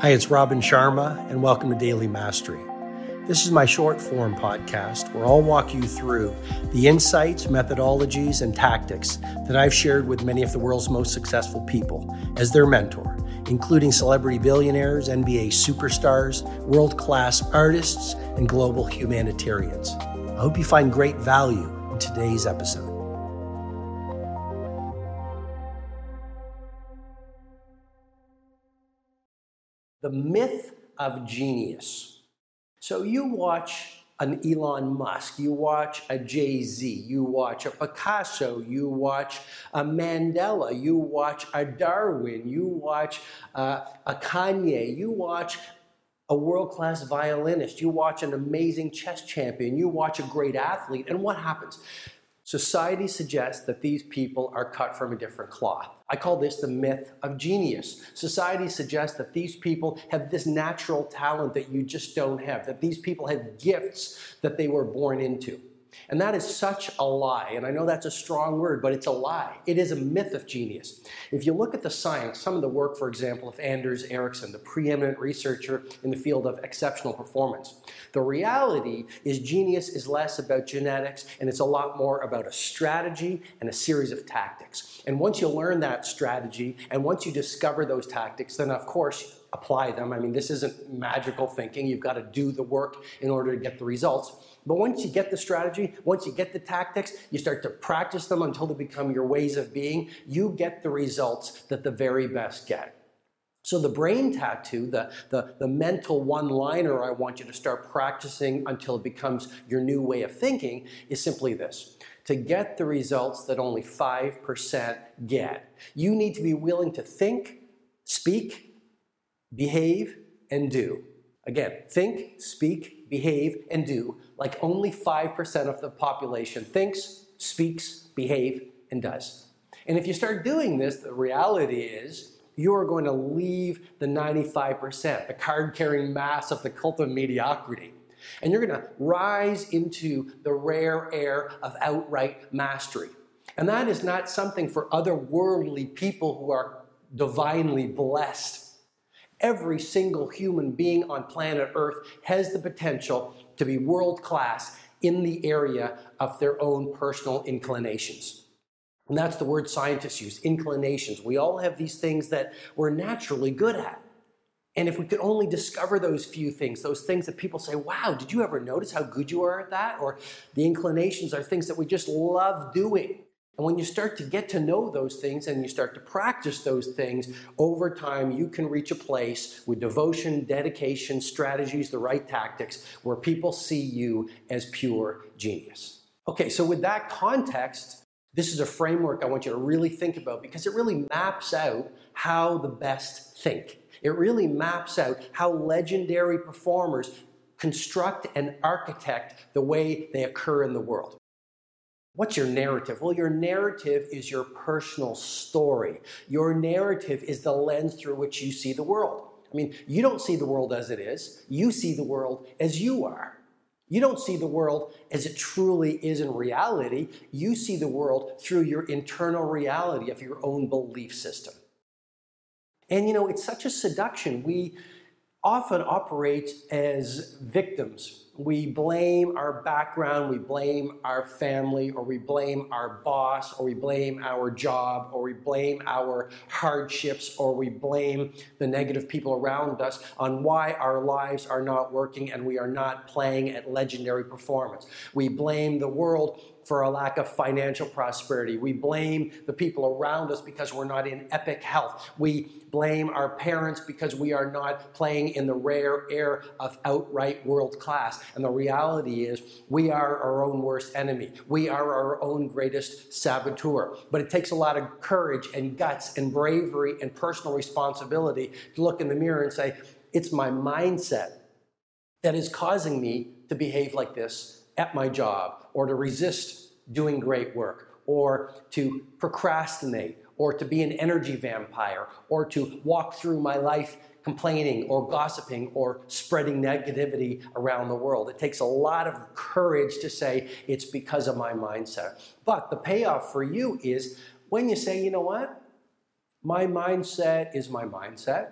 Hi, it's Robin Sharma, and welcome to Daily Mastery. This is my short form podcast where I'll walk you through the insights, methodologies, and tactics that I've shared with many of the world's most successful people as their mentor, including celebrity billionaires, NBA superstars, world-class artists, and global humanitarians. I hope you find great value in today's episode. The myth of genius. So you watch an Elon Musk, you watch a Jay-Z, you watch a Picasso, you watch a Mandela, you watch a Darwin, you watch a Kanye, you watch a world-class violinist, you watch an amazing chess champion, you watch a great athlete, and what happens? Society suggests that these people are cut from a different cloth. I call this the myth of genius. Society suggests that these people have this natural talent that you just don't have, that these people have gifts that they were born into. And that is such a lie. And I know that's a strong word, but it's a lie. It is a myth of genius. If you look at the science, some of the work, for example, of Anders Ericsson, the preeminent researcher in the field of exceptional performance, the reality is genius is less about genetics and it's a lot more about a strategy and a series of tactics. And once you learn that strategy and once you discover those tactics, then of course, apply them. I mean, this isn't magical thinking. You've got to do the work in order to get the results. But once you get the strategy, once you get the tactics, you start to practice them until they become your ways of being, you get the results that the very best get. So the brain tattoo, the mental one-liner I want you to start practicing until it becomes your new way of thinking is simply this. To get the results that only 5% get, you need to be willing to think, speak, behave, and do. Again, think, speak, behave, and do like only 5% of the population thinks, speaks, behave, and does. And if you start doing this, the reality is you are going to leave the 95%, the card-carrying mass of the cult of mediocrity. And you're going to rise into the rare air of outright mastery. And that is not something for otherworldly people who are divinely blessed. Every single human being on planet Earth has the potential to be world-class in the area of their own personal inclinations. And that's the word scientists use, inclinations. We all have these things that we're naturally good at. And if we could only discover those few things, those things that people say, wow, did you ever notice how good you are at that? Or the inclinations are things that we just love doing. And when you start to get to know those things and you start to practice those things, over time you can reach a place with devotion, dedication, strategies, the right tactics, where people see you as pure genius. Okay, so with that context, this is a framework I want you to really think about because it really maps out how the best think. It really maps out how legendary performers construct and architect the way they occur in the world. What's your narrative? Well, your narrative is your personal story. Your narrative is the lens through which you see the world. I mean, you don't see the world as it is. You see the world as you are. You don't see the world as it truly is in reality. You see the world through your internal reality of your own belief system. And you know, it's such a seduction. We often operate as victims. We blame our background, we blame our family, or we blame our boss, or we blame our job, or we blame our hardships, or we blame the negative people around us on why our lives are not working and we are not playing at legendary performance. We blame the world for a lack of financial prosperity. We blame the people around us because we're not in epic health. We blame our parents because we are not playing in the rare air of outright world class. And the reality is we are our own worst enemy. We are our own greatest saboteur. But it takes a lot of courage and guts and bravery and personal responsibility to look in the mirror and say, it's my mindset that is causing me to behave like this at my job, or to resist doing great work, or to procrastinate, or to be an energy vampire, or to walk through my life complaining or gossiping or spreading negativity around the world. It takes a lot of courage to say it's because of my mindset. But the payoff for you is when you say, you know what? My mindset is my mindset.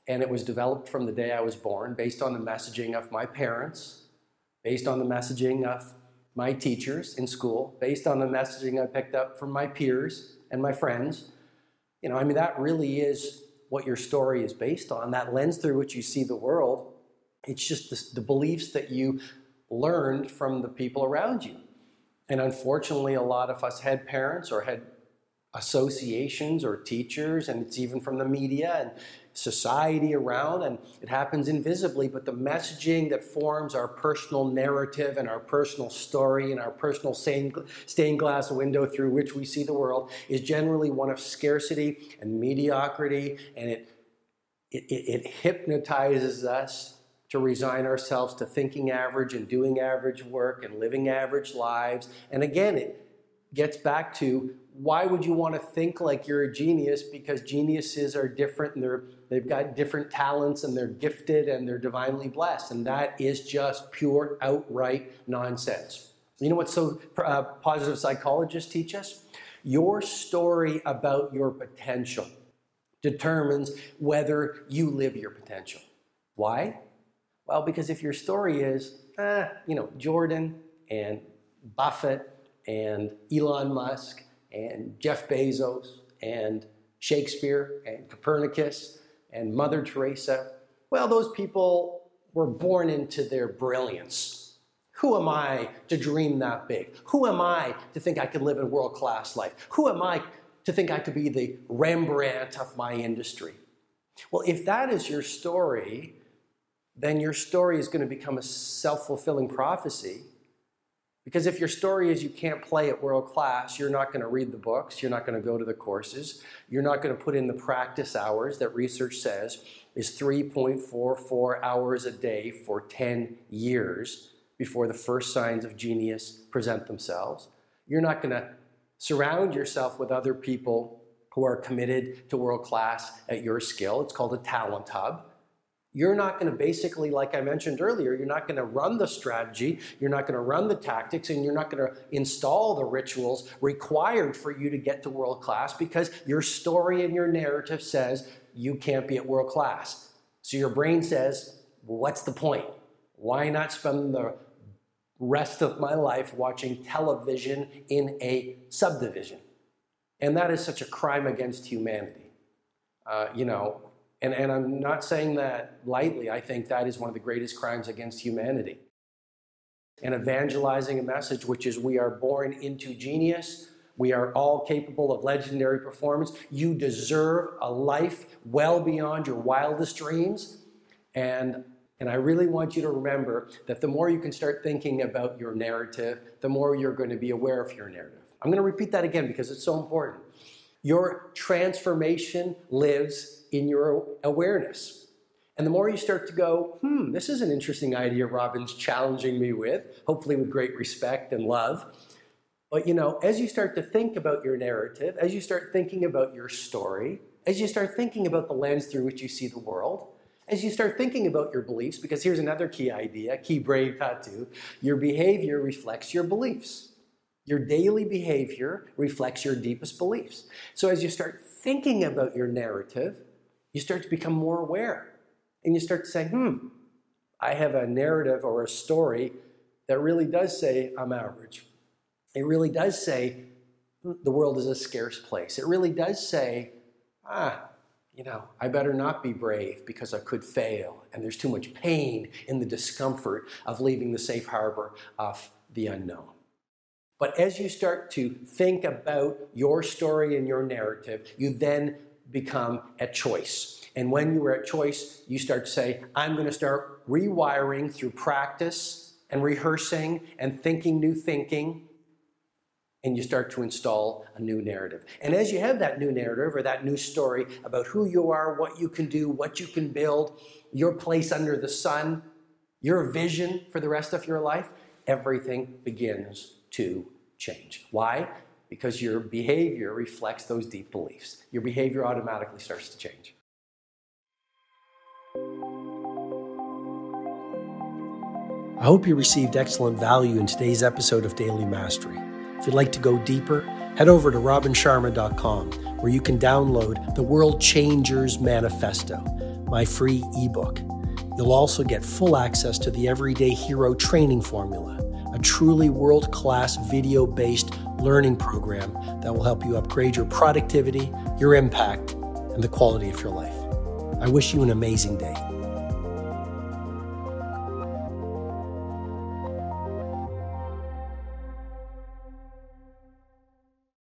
And it was developed from the day I was born, based on the messaging of my parents, based on the messaging of my teachers in school, based on the messaging I picked up from my peers and my friends. That really is what your story is based on, that lens through which you see the world. It's just the beliefs that you learned from the people around you. And unfortunately, a lot of us had parents or had associations or teachers, and it's even from the media and society around, and it happens invisibly, but the messaging that forms our personal narrative and our personal story and our personal stained glass window through which we see the world is generally one of scarcity and mediocrity, and it hypnotizes us to resign ourselves to thinking average and doing average work and living average lives. And again, it gets back to, why would you want to think like you're a genius? Because geniuses are different, and they've got different talents, and they're gifted, and they're divinely blessed. And that is just pure, outright nonsense. You know what positive psychologists teach us? Your story about your potential determines whether you live your potential. Why? Well, because if your story is, Jordan and Buffett and Elon Musk and Jeff Bezos and Shakespeare and Copernicus and Mother Teresa, well, those people were born into their brilliance. Who am I to dream that big? Who am I to think I could live a world-class life? Who am I to think I could be the Rembrandt of my industry? Well, if that is your story, then your story is going to become a self-fulfilling prophecy. Because if your story is you can't play at world class, you're not going to read the books, you're not going to go to the courses, you're not going to put in the practice hours that research says is 3.44 hours a day for 10 years before the first signs of genius present themselves. You're not going to surround yourself with other people who are committed to world class at your skill. It's called a talent hub. You're not going to basically, like I mentioned earlier, you're not going to run the strategy, you're not going to run the tactics, and you're not going to install the rituals required for you to get to world class, because your story and your narrative says you can't be at world class. So your brain says, well, what's the point? Why not spend the rest of my life watching television in a subdivision? And that is such a crime against humanity. And I'm not saying that lightly. I think that is one of the greatest crimes against humanity. And evangelizing a message which is, we are born into genius. We are all capable of legendary performance. You deserve a life well beyond your wildest dreams. And I really want you to remember that the more you can start thinking about your narrative, the more you're going to be aware of your narrative. I'm going to repeat that again because it's so important. Your transformation lives in your awareness. And the more you start to go, this is an interesting idea Robin's challenging me with, hopefully with great respect and love. But as you start to think about your narrative, as you start thinking about your story, as you start thinking about the lens through which you see the world, as you start thinking about your beliefs, because here's another key idea, key brain tattoo, your behavior reflects your beliefs. Your daily behavior reflects your deepest beliefs. So as you start thinking about your narrative, you start to become more aware. And you start to say, I have a narrative or a story that really does say I'm average. It really does say the world is a scarce place. It really does say, I better not be brave because I could fail. And there's too much pain in the discomfort of leaving the safe harbor of the unknown. But as you start to think about your story and your narrative, you then become at choice. And when you are at choice, you start to say, I'm going to start rewiring through practice and rehearsing and thinking new thinking. And you start to install a new narrative. And as you have that new narrative or that new story about who you are, what you can do, what you can build, your place under the sun, your vision for the rest of your life, everything begins to change. Why? Because your behavior reflects those deep beliefs. Your behavior automatically starts to change. I hope you received excellent value in today's episode of Daily Mastery. If you'd like to go deeper, head over to robinsharma.com, where you can download the World Changers Manifesto, my free ebook. You'll also get full access to the Everyday Hero Training Formula, a truly world-class video-based learning program that will help you upgrade your productivity, your impact, and the quality of your life. I wish you an amazing day.